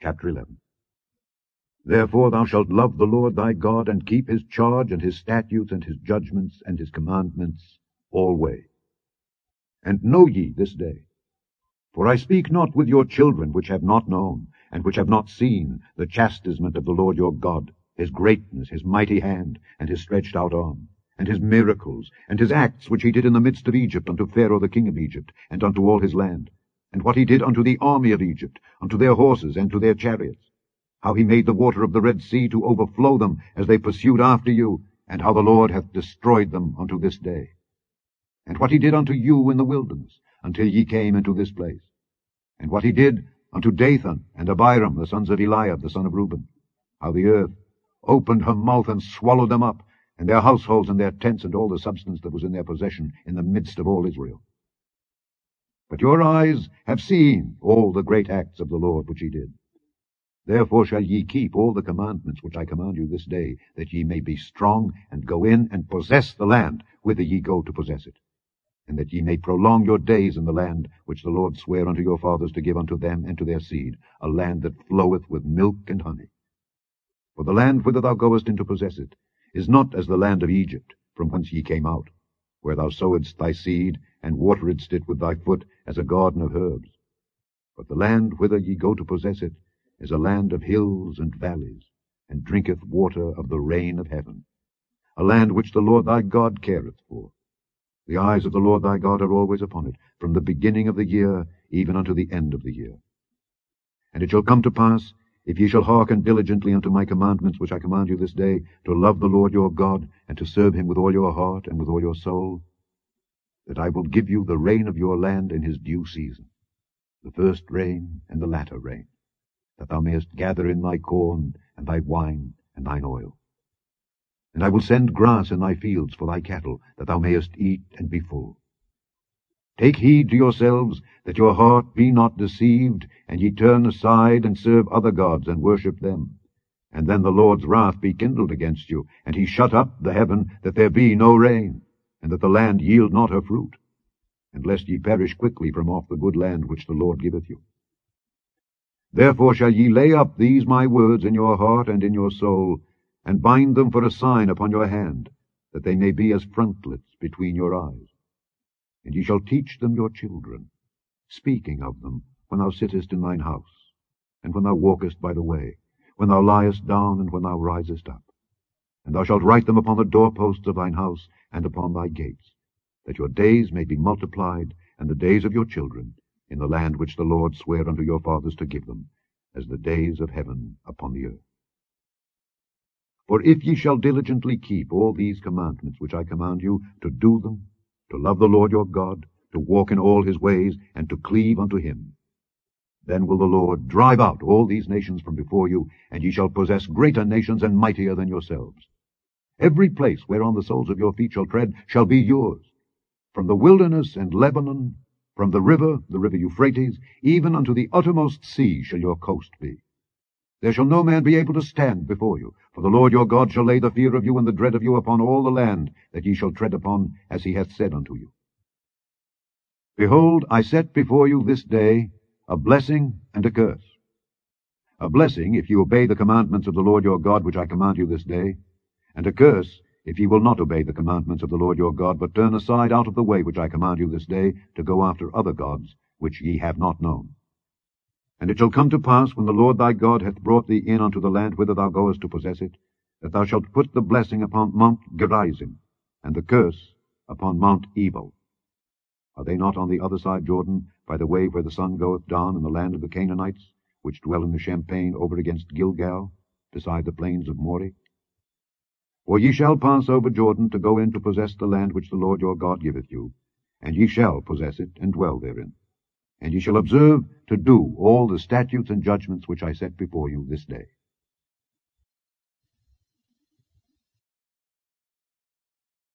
Chapter 11. Therefore thou shalt love the Lord thy God, and keep his charge, and his statutes, and his judgments, and his commandments alway. And know ye this day, for I speak not with your children which have not known, and which have not seen the chastisement of the Lord your God, his greatness, his mighty hand, and his stretched out arm, and his miracles, and his acts which he did in the midst of Egypt unto Pharaoh the king of Egypt, and unto all his land, and what he did unto the army of Egypt, unto their horses, and to their chariots, how he made the water of the Red Sea to overflow them as they pursued after you, and how the Lord hath destroyed them unto this day. And what he did unto you in the wilderness, until ye came into this place. And what he did unto Dathan and Abiram, the sons of Eliab, the son of Reuben, how the earth opened her mouth and swallowed them up, and their households and their tents and all the substance that was in their possession in the midst of all Israel. But your eyes have seen all the great acts of the Lord which he did. Therefore shall ye keep all the commandments which I command you this day, that ye may be strong, and go in and possess the land whither ye go to possess it, and that ye may prolong your days in the land which the Lord sware unto your fathers to give unto them and to their seed, a land that floweth with milk and honey. For the land whither thou goest in to possess it is not as the land of Egypt, from whence ye came out, where thou sowedst thy seed, and wateredst it with thy foot as a garden of herbs. But the land whither ye go to possess it is a land of hills and valleys, and drinketh water of the rain of heaven, a land which the Lord thy God careth for. The eyes of the Lord thy God are always upon it, from the beginning of the year even unto the end of the year. And it shall come to pass, if ye shall hearken diligently unto my commandments which I command you this day, to love the Lord your God, and to serve him with all your heart and with all your soul, that I will give you the rain of your land in his due season, the first rain and the latter rain, that thou mayest gather in thy corn, and thy wine, and thine oil. And I will send grass in thy fields for thy cattle, that thou mayest eat and be full. Take heed to yourselves, that your heart be not deceived, and ye turn aside and serve other gods, and worship them. And then the Lord's wrath be kindled against you, and he shut up the heaven, that there be no rain, and that the land yield not her fruit, and lest ye perish quickly from off the good land which the Lord giveth you. Therefore shall ye lay up these my words in your heart and in your soul, and bind them for a sign upon your hand, that they may be as frontlets between your eyes. And ye shall teach them your children, speaking of them when thou sittest in thine house, and when thou walkest by the way, when thou liest down, and when thou risest up. And thou shalt write them upon the doorposts of thine house, and upon thy gates, that your days may be multiplied, and the days of your children, in the land which the Lord sware unto your fathers to give them, as the days of heaven upon the earth. For if ye shall diligently keep all these commandments which I command you, to do them, to love the Lord your God, to walk in all his ways, and to cleave unto him, then will the Lord drive out all these nations from before you, and ye shall possess greater nations and mightier than yourselves. Every place whereon the soles of your feet shall tread shall be yours, from the wilderness and Lebanon, from the river Euphrates, even unto the uttermost sea shall your coast be. There shall no man be able to stand before you, for the Lord your God shall lay the fear of you and the dread of you upon all the land that ye shall tread upon, as he hath said unto you. Behold, I set before you this day a blessing and a curse. A blessing, if ye obey the commandments of the Lord your God which I command you this day, and a curse, if ye will not obey the commandments of the Lord your God, but turn aside out of the way which I command you this day, to go after other gods which ye have not known. And it shall come to pass, when the Lord thy God hath brought thee in unto the land whither thou goest to possess it, that thou shalt put the blessing upon Mount Gerizim, and the curse upon Mount Ebal. Are they not on the other side Jordan, by the way where the sun goeth down, in the land of the Canaanites, which dwell in the champaign over against Gilgal, beside the plains of Moreh? For ye shall pass over Jordan to go in to possess the land which the Lord your God giveth you, and ye shall possess it, and dwell therein. And ye shall observe to do all the statutes and judgments which I set before you this day.